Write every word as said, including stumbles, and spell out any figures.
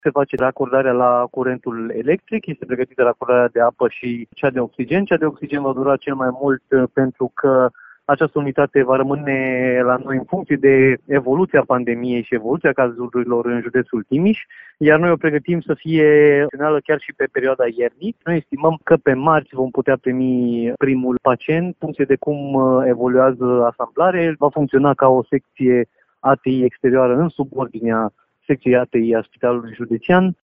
Se face racordarea la curentul electric, este pregătită racordarea de apă și cea de oxigen. Cea de oxigen va dura cel mai mult pentru că această unitate va rămâne la noi în funcție de evoluția pandemiei și evoluția cazurilor în județul Timiș, iar noi o pregătim să fie funcțională chiar și pe perioada iernii. Noi estimăm că pe marți vom putea primi primul pacient, în funcție de cum evoluează asamblare. Va funcționa ca o secție A T I exterioară în subordinea secției A T I a Spitalului Județean.